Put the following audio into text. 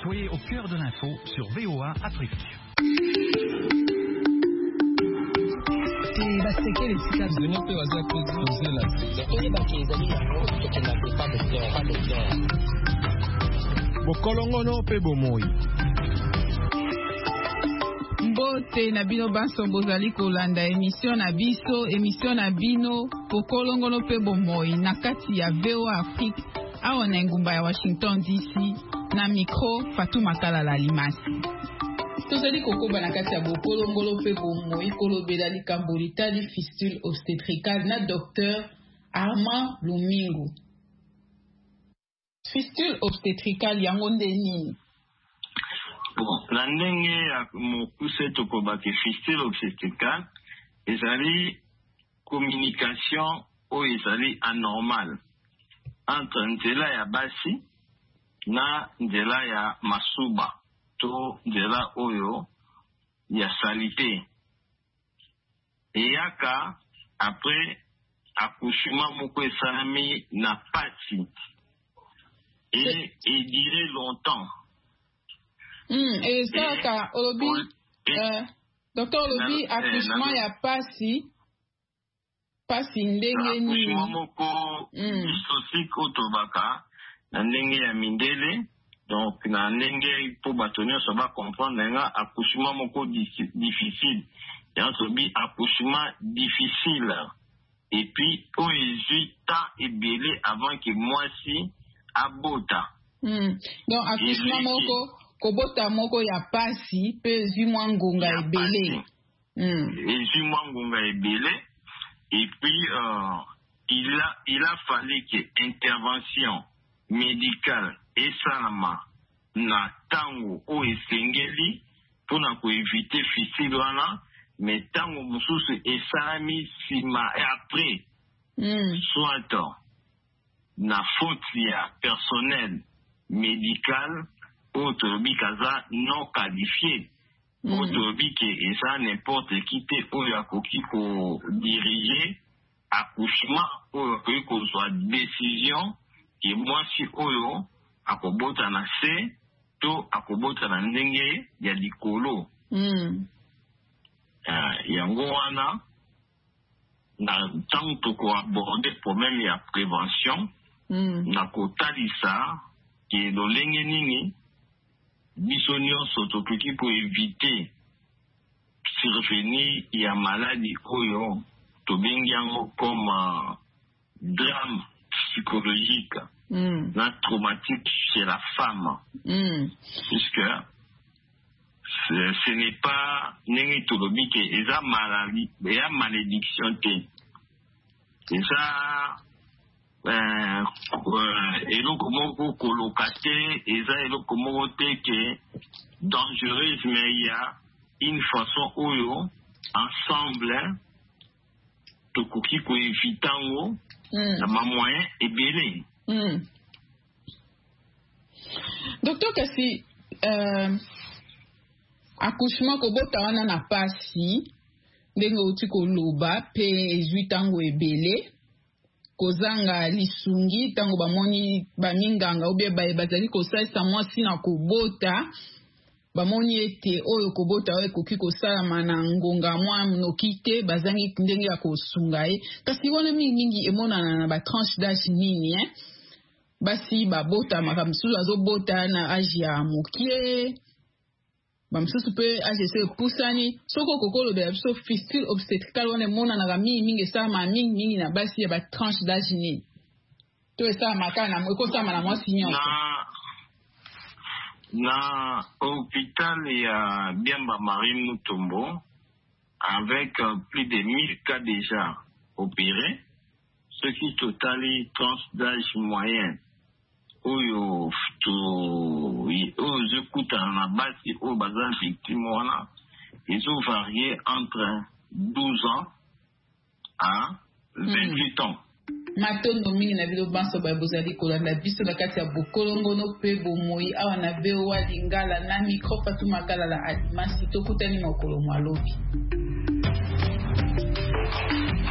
Soyez au cœur de l'info sur VOA Afrique. Mbote na bino baso bozali kolanda émission na bino pokolongono pe bomoi na kati ya VOA Afrique awa na ngumba ya Washington DC na micro Fatou Makala la Limasi. Tozali kokoba na kati ya bokolongolo pe bomoi kolobela likambo litali fistule obstétricale na docteur Armand Lumingu. Fistule obstétricale yango nde nini? Bon, la ndenge ya mokuse tokobaki fistule obstétricale ezali communication oyo ezali anormal entre nzela ya basi na nzela ya masuba to nzela oyo ya salite eyaka après accouchement moko esalami na pati et durer longtemps. Et ça ka olobi docteur olobi accouchement ya pasi ndenge ni accouchement moko dystocique otobaka na ndenge ya mindele donc na ndenge po bato nyonso ba comprendre nga accouchement moko difficile ya tobi accouchement difficile et puis oyo temps ebele avant que mwasi abota. Donc accouchement moko kobota moko ya pasi pe zimwa ngonga ebele. Zimwa ngonga ebele et puis il a fallu que intervention médicale esalama na tango o esengeli pona ko éviter fistule wana mais tango mususu esalami sima et après soit na faute ya personnel médical autobi kaza non qualifié autobi que eza n'importe qui te oyo akoki ko diriger accouchement oyo akoki kozwa décision ke mwasi oyo akobota na se to akobota na ndenge ya likolo. Yango wana na ntango toko aborde problème ya prévention na kotalisa ke lolenge nini biso nyonso tokoki po éviter survenir ya maladie oyo tobengi yango comme drame psychologique na traumatique chez la femme puisque ce n'est pas ndenge tolobi ke eza maladie ya malédiction te eza eloko moko koloka te eza eloko moko te ke dangereuse mais il y a une façon oyo ensemble tokoki koevita ngo na mamoyen ebele. Docteur kasi accouchement kobota wana na pasi ndenge uti koloba pe ezwi tango ebele kozanga lisungi tango bamoni baminganga obie bazali kosalisa mwasi na kobota bamoni ete oyo kobota oyo ekoki kosalama na ngonga mwa noki te bazangi ndenge ya kosunga ye kasi wana mingi emonana na batranche d'âge nini basi babota makamisusu azobota na age ya mokie bamisusu mpe age se epusani soko kokolobela biso fistule obstétricale wana emonanaka mingi esalama mingi na basi ya batranche d'âge nini to esalamaka na ekosalama na mwasi nyonso na hôpital ya Biamba Marie Mutombo avec plus de 1000 cas déjà opérés, ce qui totalise tranche d'âge moyen oyo je coûte na base au bazar victime wana ils ont varié entre 12 ans à 28 ans. Matondo mingi na bilo banso ba bozali kolanda biso na kati ya bokolongono pe bomoi awa na bewa lingala na micro Fatou Makala la Alimasi tokutani mokolo mwalobi.